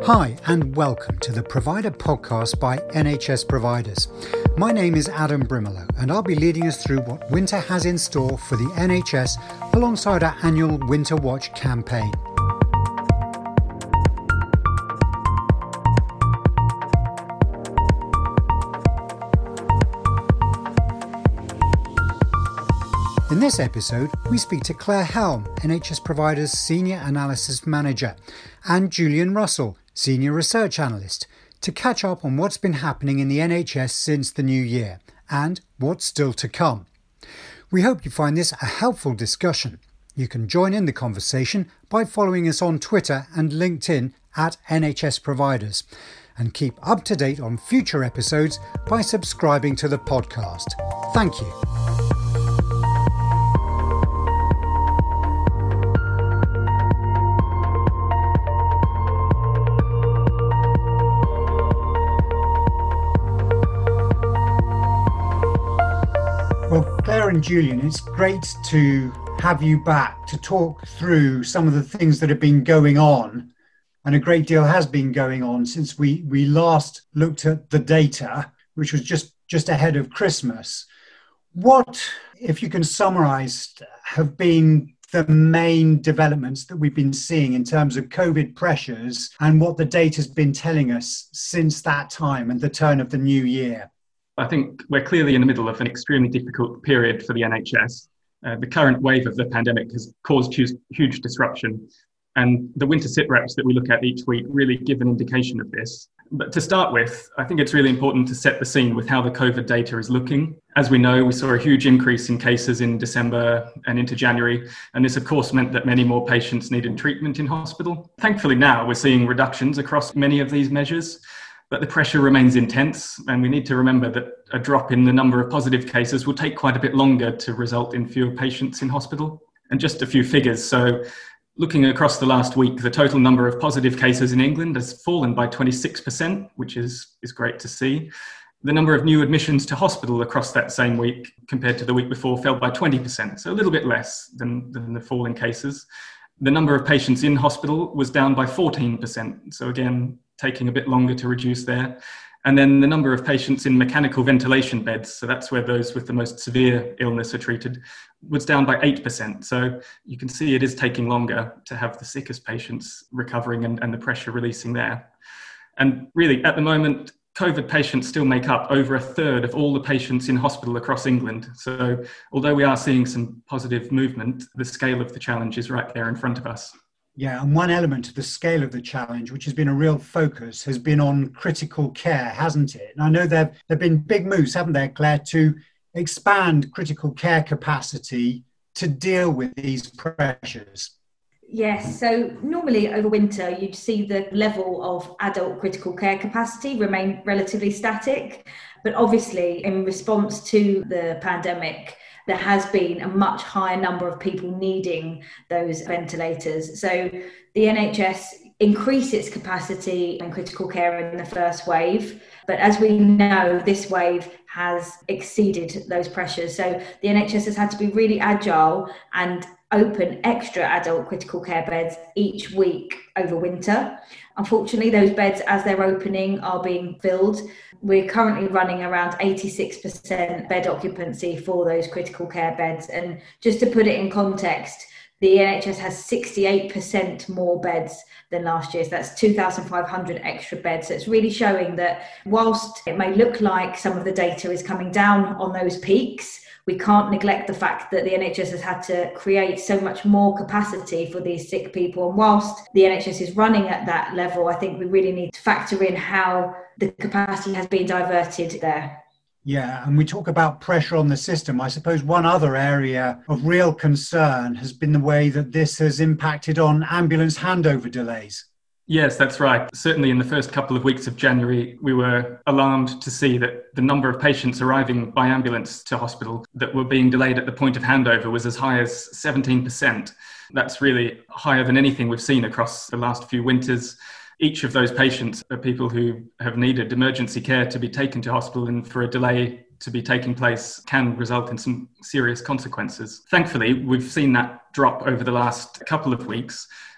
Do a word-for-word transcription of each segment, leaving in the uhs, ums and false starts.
Hi and welcome to the Provider Podcast by N H S Providers. My name is Adam Brimelow and I'll be leading us through what winter has in store for the N H S alongside our annual Winter Watch campaign. In this episode, we speak to Claire Helm, N H S Providers Senior Analysis Manager, and Julian Russell, Senior Research Analyst, to catch up on what's been happening in the N H S since the new year and what's still to come. We hope you find this a helpful discussion. You can join in the conversation by following us on Twitter and LinkedIn at N H S Providers, and keep up to date on future episodes by subscribing to the podcast. Thank you. Well, Claire and Julian, it's great to have you back to talk through some of the things that have been going on, and a great deal has been going on since we, we last looked at the data, which was just, just ahead of Christmas. What, if you can summarise, have been the main developments that we've been seeing in terms of COVID pressures and what the data's been telling us since that time and the turn of the new year? I think we're clearly in the middle of an extremely difficult period for the N H S. Uh, the current wave of the pandemic has caused huge, huge disruption, and the winter sit reps that we look at each week really give an indication of this. But to start with, I think it's really important to set the scene with how the COVID data is looking. As we know, we saw a huge increase in cases in December and into January, and this of course meant that many more patients needed treatment in hospital. Thankfully now we're seeing reductions across many of these measures, but the pressure remains intense, and we need to remember that a drop in the number of positive cases will take quite a bit longer to result in fewer patients in hospital. And just a few figures. So looking across the last week, the total number of positive cases in England has fallen by twenty-six percent, which is, is great to see. The number of new admissions to hospital across that same week compared to the week before fell by twenty percent, so a little bit less than, than the fall in cases. The number of patients in hospital was down by fourteen percent, so again, taking a bit longer to reduce there. And then the number of patients in mechanical ventilation beds, so that's where those with the most severe illness are treated, was down by eight percent. So you can see it is taking longer to have the sickest patients recovering and, and the pressure releasing there. And really, at the moment, COVID patients still make up over a third of all the patients in hospital across England. So although we are seeing some positive movement, the scale of the challenge is right there in front of us. Yeah, and one element of the scale of the challenge, which has been a real focus, has been on critical care, hasn't it? And I know there have been big moves, haven't there, Claire, to expand critical care capacity to deal with these pressures. Yes, so normally over winter, you'd see the level of adult critical care capacity remain relatively static. But obviously, in response to the pandemic, there has been a much higher number of people needing those ventilators. So the N H S increased its capacity in critical care in the first wave. But as we know, this wave has exceeded those pressures. So the N H S has had to be really agile and open extra adult critical care beds each week over winter. Unfortunately, those beds, as they're opening, are being filled. We're currently running around eighty-six percent bed occupancy for those critical care beds. And just to put it in context, the N H S has sixty-eight percent more beds than last year. So that's two thousand five hundred extra beds. So it's really showing that whilst it may look like some of the data is coming down on those peaks, we can't neglect the fact that the N H S has had to create so much more capacity for these sick people. And whilst the N H S is running at that level, I think we really need to factor in how the capacity has been diverted there. Yeah, and we talk about pressure on the system. I suppose one other area of real concern has been the way that this has impacted on ambulance handover delays. Yes, that's right. Certainly in the first couple of weeks of January, we were alarmed to see that the number of patients arriving by ambulance to hospital that were being delayed at the point of handover was as high as seventeen percent. That's really higher than anything we've seen across the last few winters. Each of those patients are people who have needed emergency care to be taken to hospital, and for a delay to be taking place can result in some serious consequences. Thankfully, we've seen that drop over the last couple of weeks.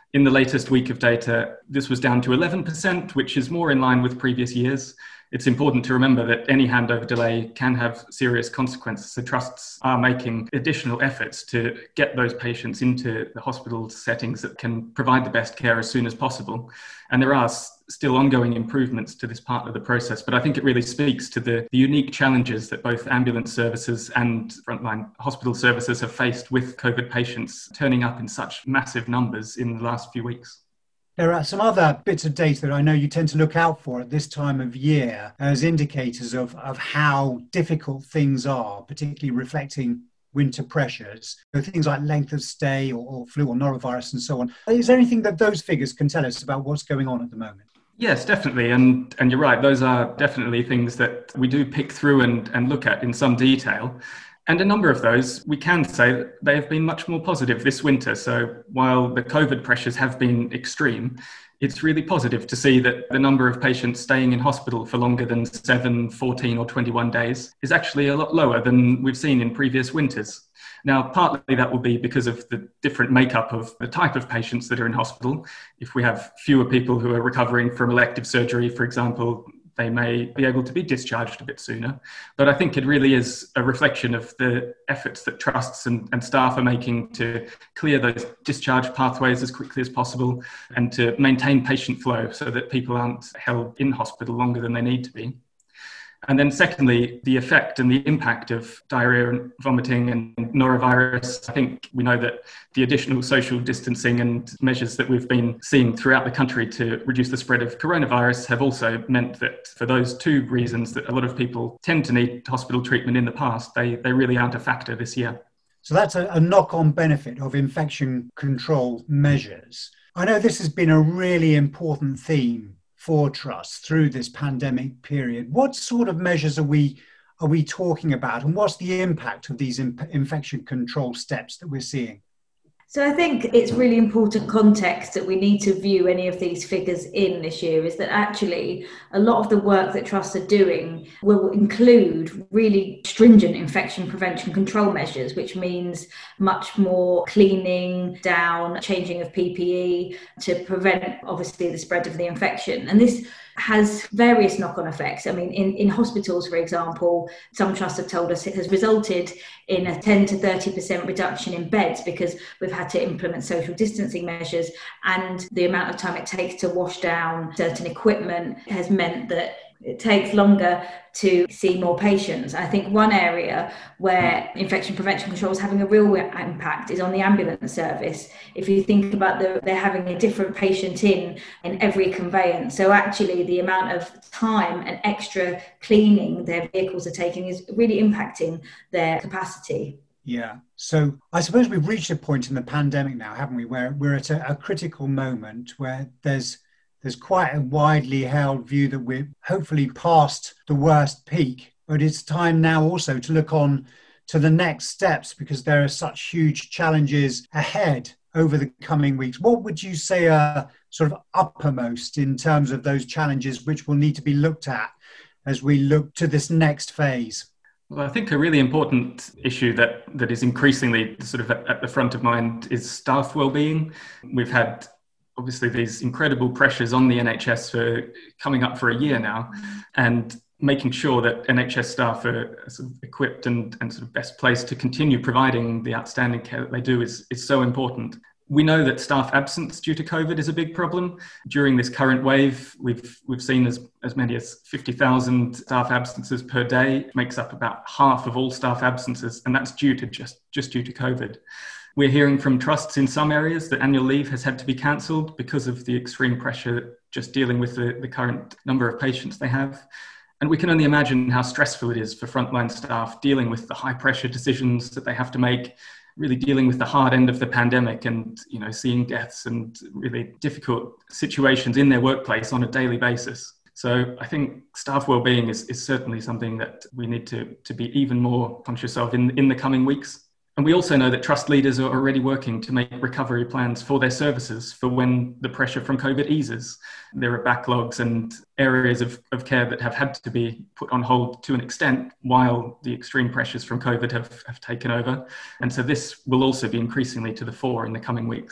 In the latest week of data, this was down to eleven percent, which is more in line with previous years. It's important to remember that any handover delay can have serious consequences. So trusts are making additional efforts to get those patients into the hospital settings that can provide the best care as soon as possible. And there are s- still ongoing improvements to this part of the process. But I think it really speaks to the, the unique challenges that both ambulance services and frontline hospital services have faced with COVID patients turning up in such massive numbers in the last few weeks. There are some other bits of data that I know you tend to look out for at this time of year as indicators of, of how difficult things are, particularly reflecting winter pressures. So things like length of stay or, or flu or norovirus and so on. Is there anything that those figures can tell us about what's going on at the moment? Yes, definitely. And and you're right, those are definitely things that we do pick through and, and look at in some detail. And a number of those, we can say that they have been much more positive this winter. So while the COVID pressures have been extreme, it's really positive to see that the number of patients staying in hospital for longer than seven, fourteen or twenty-one days is actually a lot lower than we've seen in previous winters. Now, partly that will be because of the different makeup of the type of patients that are in hospital. If we have fewer people who are recovering from elective surgery, for example, they may be able to be discharged a bit sooner. But I think it really is a reflection of the efforts that trusts and, and staff are making to clear those discharge pathways as quickly as possible and to maintain patient flow so that people aren't held in hospital longer than they need to be. And then secondly, the effect and the impact of diarrhea and vomiting and norovirus. I think we know that the additional social distancing and measures that we've been seeing throughout the country to reduce the spread of coronavirus have also meant that for those two reasons that a lot of people tend to need hospital treatment in the past, they, they really aren't a factor this year. So that's a, a knock-on benefit of infection control measures. I know this has been a really important theme for trusts through this pandemic period. What sort of measures are we are we talking about, and what's the impact of these in- infection control steps that we're seeing? So I think it's really important context that we need to view any of these figures in this year is that actually a lot of the work that trusts are doing will include really stringent infection prevention control measures, which means much more cleaning down, changing of P P E to prevent obviously the spread of the infection. And this has various knock-on effects. I mean, in, in hospitals, for example, some trusts have told us it has resulted in a ten to thirty percent reduction in beds because we've had to implement social distancing measures, and the amount of time it takes to wash down certain equipment has meant that it takes longer to see more patients. I think one area where infection prevention control is having a real impact is on the ambulance service. If you think about the, they're having a different patient in in every conveyance. So actually the amount of time and extra cleaning their vehicles are taking is really impacting their capacity. Yeah. So I suppose we've reached a point in the pandemic now, haven't we, where we're at a, a critical moment where there's There's quite a widely held view that we're hopefully past the worst peak, but it's time now also to look on to the next steps because there are such huge challenges ahead over the coming weeks. What would you say are sort of uppermost in terms of those challenges which will need to be looked at as we look to this next phase? Well, I think a really important issue that, that is increasingly sort of at, at the front of mind is staff wellbeing. We've had obviously these incredible pressures on the N H S for coming up for a year now, and making sure that N H S staff are sort of equipped and, and sort of best placed to continue providing the outstanding care that they do is, is so important. We know that staff absence due to COVID is a big problem. During this current wave, we've we've seen as, as many as fifty thousand staff absences per day. It makes up about half of all staff absences, and that's due to just, just due to COVID. We're hearing from trusts in some areas that annual leave has had to be cancelled because of the extreme pressure just dealing with the, the current number of patients they have. And we can only imagine how stressful it is for frontline staff dealing with the high pressure decisions that they have to make, really dealing with the hard end of the pandemic and, you know, seeing deaths and really difficult situations in their workplace on a daily basis. So I think staff wellbeing is, is certainly something that we need to, to be even more conscious of in, in the coming weeks. And we also know that trust leaders are already working to make recovery plans for their services for when the pressure from COVID eases. There are backlogs and areas of, of care that have had to be put on hold to an extent while the extreme pressures from COVID have, have taken over. And so this will also be increasingly to the fore in the coming weeks.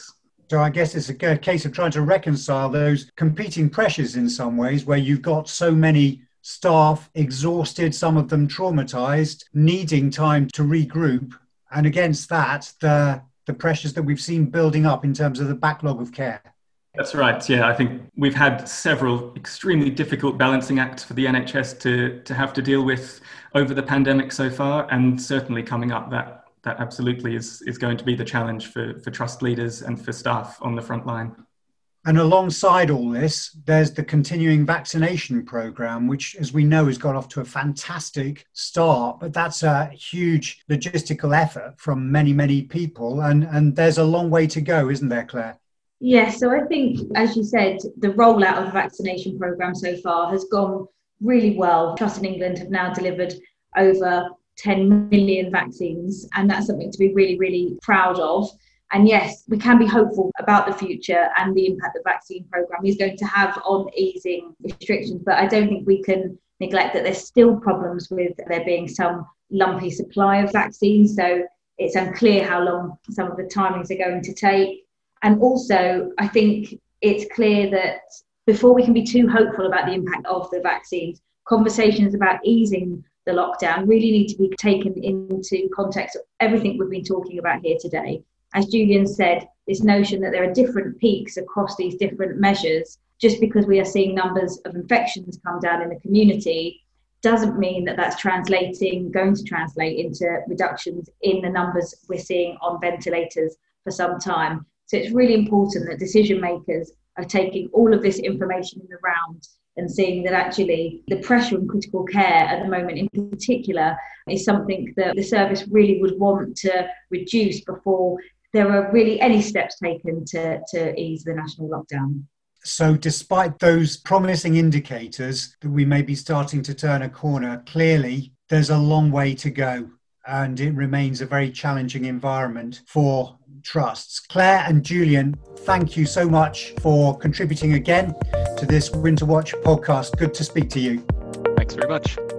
So I guess it's a case of trying to reconcile those competing pressures in some ways, where you've got so many staff exhausted, some of them traumatized, needing time to regroup. And against that, the, the pressures that we've seen building up in terms of the backlog of care. That's right. Yeah, I think we've had several extremely difficult balancing acts for the N H S to, to have to deal with over the pandemic so far. And certainly coming up, that that absolutely is, is going to be the challenge for, for trust leaders and for staff on the front line. And alongside all this, there's the continuing vaccination programme, which, as we know, has got off to a fantastic start. But that's a huge logistical effort from many, many people. And, and there's a long way to go, isn't there, Claire? Yes, so I think, as you said, the rollout of the vaccination programme so far has gone really well. Trust in England have now delivered over ten million vaccines, and that's something to be really, really proud of. And yes, we can be hopeful about the future and the impact the vaccine programme is going to have on easing restrictions, but I don't think we can neglect that there's still problems with there being some lumpy supply of vaccines, so it's unclear how long some of the timings are going to take. And also, I think it's clear that before we can be too hopeful about the impact of the vaccines, conversations about easing the lockdown really need to be taken into context of everything we've been talking about here today. As Julian said, this notion that there are different peaks across these different measures, just because we are seeing numbers of infections come down in the community, doesn't mean that that's translating, going to translate into reductions in the numbers we're seeing on ventilators for some time. So it's really important that decision makers are taking all of this information in the round and seeing that actually the pressure on critical care at the moment in particular is something that the service really would want to reduce before there are really any steps taken to, to ease the national lockdown. So despite those promising indicators that we may be starting to turn a corner, clearly there's a long way to go, and it remains a very challenging environment for trusts. Claire and Julian, thank you so much for contributing again to this Winter Watch podcast. Good to speak to you. Thanks very much.